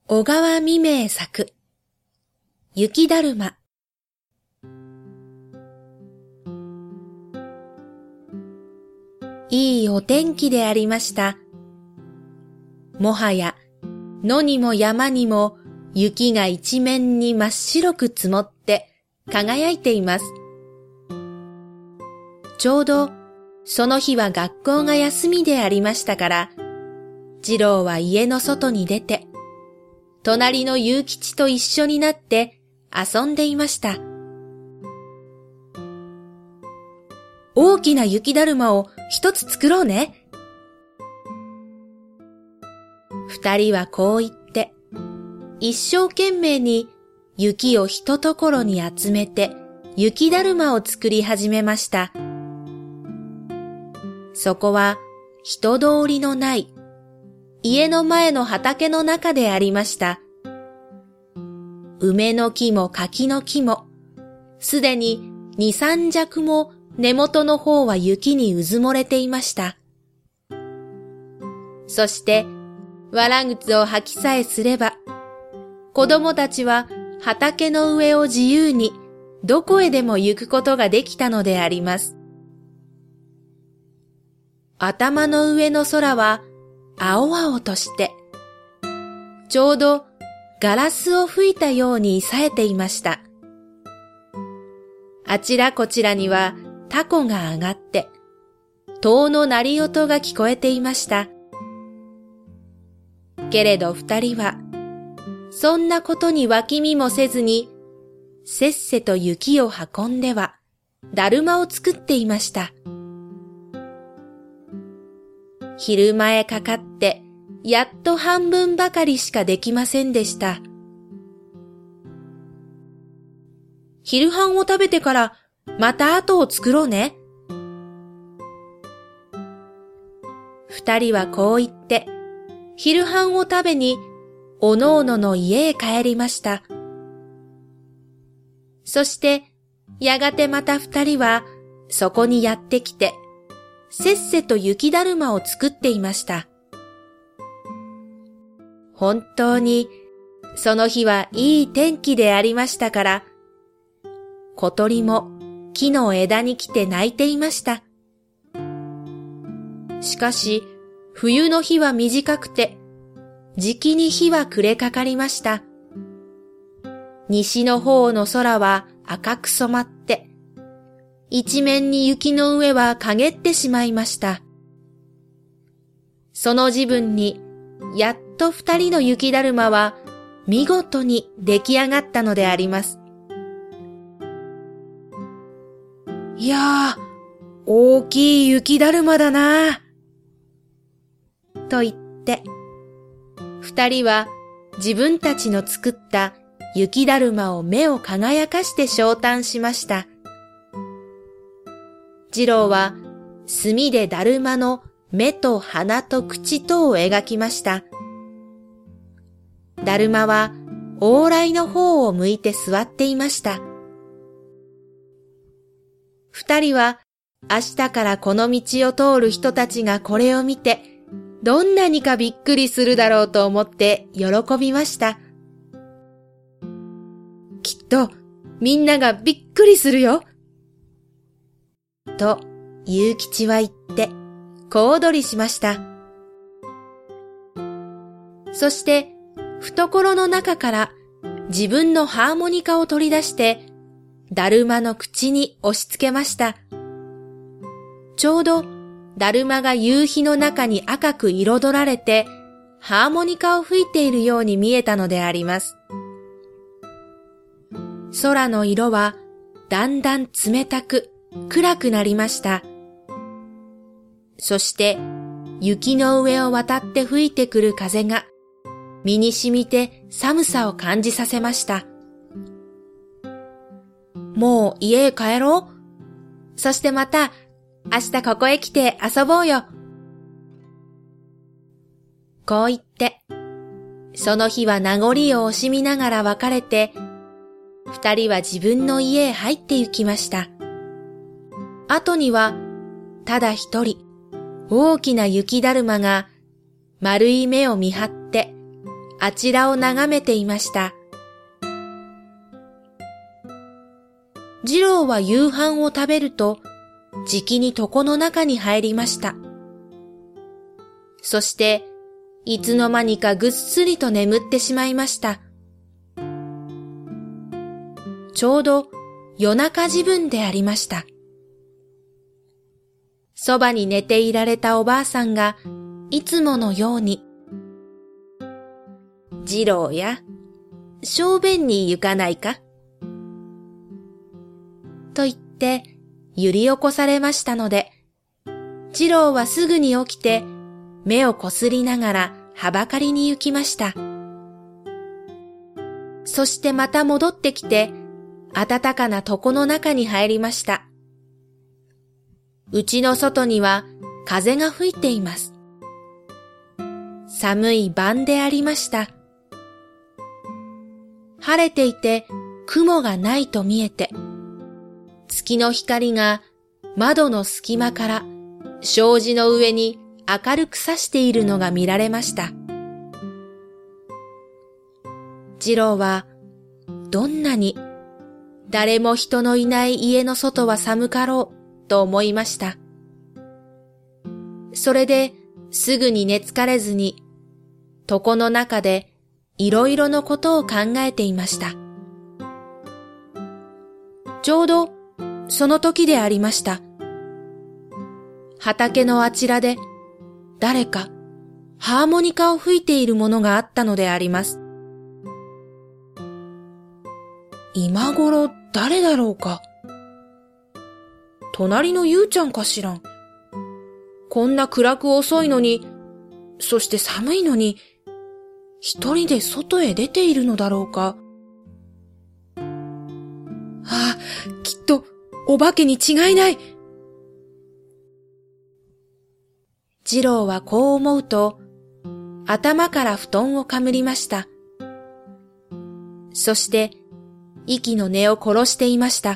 小川未明作、雪だるま。いいお天気でありました。もはや野にも山にも雪が一面に真っ白く積もって輝いています。ちょうどその日は学校が休みでありましたから、次郎は家の外に出て、隣の祐吉と一緒になって遊んでいました。大きな雪だるまを一つ作ろうね。二人はこう言って、一生懸命に雪をひとところに集めて雪だるまを作り始めました。そこは人通りのない家の前の畑の中でありました。梅の木も柿の木も、すでに2、3尺も根元の方は雪にうずもれていました。そして、わらぐつを履きさえすれば、子供たちは畑の上を自由にどこへでも行くことができたのであります。頭の上の空は青々として、ちょうどガラスを吹いたように冴えていました。あちらこちらには凧が上がって、塔の鳴り音が聞こえていました。けれど二人は、そんなことに脇見もせずに、せっせと雪を運んでは、だるまを作っていました。昼前かかって、やっと半分ばかりしかできませんでした。昼飯を食べてから、また後を作ろうね。二人はこう言って、昼飯を食べに、おのおのの家へ帰りました。そして、やがてまた二人は、そこにやってきて、せっせと雪だるまを作っていました。本当に、その日はいい天気でありましたから、小鳥も木の枝に来て鳴いていました。しかし、冬の日は短くて、じきに日は暮れかかりました。西の方の空は赤く染まって、一面に雪の上は陰ってしまいました。その時分に、やっと二人の雪だるまは見事に出来上がったのであります。いやー、大きい雪だるまだなぁ。と言って、二人は自分たちの作った雪だるまを目を輝かして昇誕しました。次郎は墨でだるまの目と鼻と口とを描きました。だるまは往来の方を向いて座っていました。二人は明日からこの道を通る人たちがこれを見て、どんなにかびっくりするだろうと思って喜びました。きっとみんながびっくりするよ。と、祐吉は言って、小躍りしました。そして、懐の中から自分のハーモニカを取り出して、だるまの口に押し付けました。ちょうど、だるまが夕日の中に赤く彩られて、ハーモニカを吹いているように見えたのであります。空の色は、だんだん冷たく、暗くなりました。そして、雪の上を渡って吹いてくる風が、身に染みて寒さを感じさせました。もう家へ帰ろう。そしてまた、明日ここへ来て遊ぼうよ。こう言って、その日は名残を惜しみながら別れて、二人は自分の家へ入って行きました。後には、ただ一人、大きな雪だるまが、丸い目を見張って、 あちらを眺めていました。次郎は夕飯を食べると、じきに床の中に入りました。そして、いつの間にかぐっすりと眠ってしまいました。ちょうど夜中時分でありました。そばに寝ていられたおばあさんが、いつものように、次郎や、小便に行かないかと言って、揺り起こされましたので、次郎はすぐに起きて、目をこすりながらはばかりに行きました。そしてまた戻ってきて、暖かな床の中に入りました。家の外には風が吹いています。寒い晩でありました。晴れていて雲がないと見えて、月の光が窓の隙間から障子の上に明るく差しているのが見られました。次郎はどんなに誰も人のいない家の外は寒かろうと思いました。それですぐに寝つかれずに床の中でいろいろのことを考えていました。ちょうどその時でありました。畑のあちらで誰かハーモニカを吹いているものがあったのであります。今頃誰だろうか。隣のゆうちゃんかしらん。こんな暗く遅いのに、そして寒いのに、一人で外へ出ているのだろうか。ああ、きっとお化けに違いない。次郎はこう思うと、頭から布団をかむりました。そして、息の根を殺していました。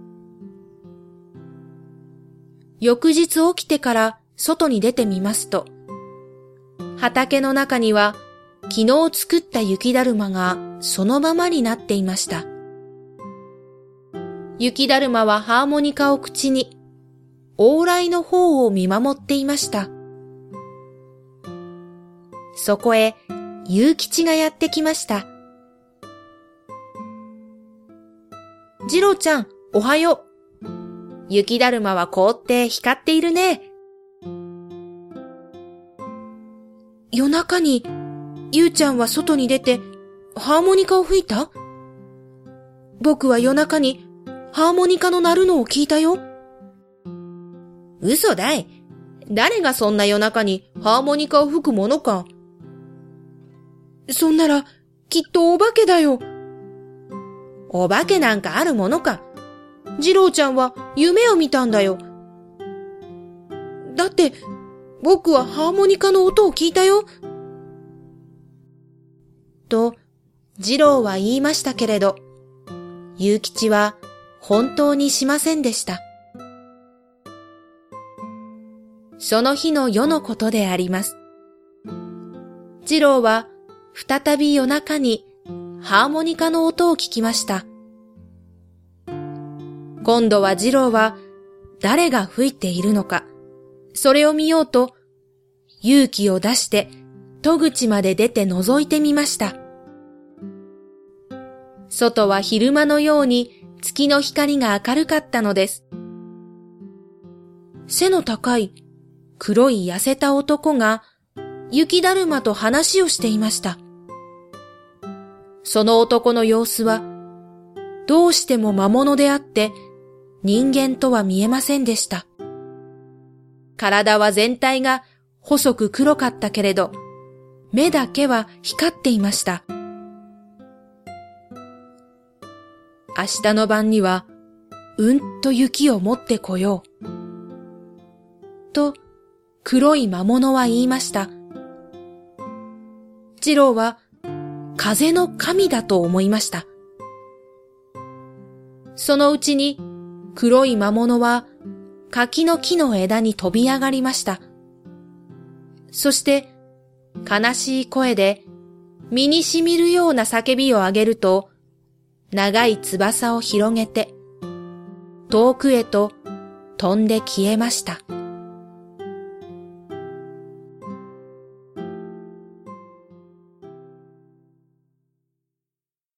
翌日起きてから外に出てみますと、畑の中には昨日作った雪だるまがそのままになっていました。雪だるまはハーモニカを口に、往来の方を見守っていました。そこへ、ゆうきちがやってきました。次郎ちゃん、おはよう。雪だるまは凍って光っているね。夜中に、ゆうちゃんは外に出て、ハーモニカを吹いた？僕は夜中に、ハーモニカの鳴るのを聞いたよ。嘘だい。誰がそんな夜中にハーモニカを吹くものか。そんなら、きっとお化けだよ。お化けなんかあるものか。次郎ちゃんは夢を見たんだよ。だって、僕はハーモニカの音を聞いたよ。と、次郎は言いましたけれど、ゆうきちは本当にしませんでした。その日の夜のことであります。次郎は再び夜中にハーモニカの音を聞きました。今度は次郎は誰が吹いているのか、それを見ようと勇気を出して戸口まで出て覗いてみました。外は昼間のように月の光が明るかったのです。背の高い黒い痩せた男が雪だるまと話をしていました。その男の様子はどうしても魔物であって人間とは見えませんでした。体は全体が細く黒かったけれど、目だけは光っていました。明日の晩には、うんと雪を持ってこよう。と、黒い魔物は言いました。次郎は、風の神だと思いました。そのうちに、黒い魔物は、柿の木の枝に飛び上がりました。そして、悲しい声で、 身にしみるような叫びを上げると、長い翼を広げて、遠くへと飛んで消えました。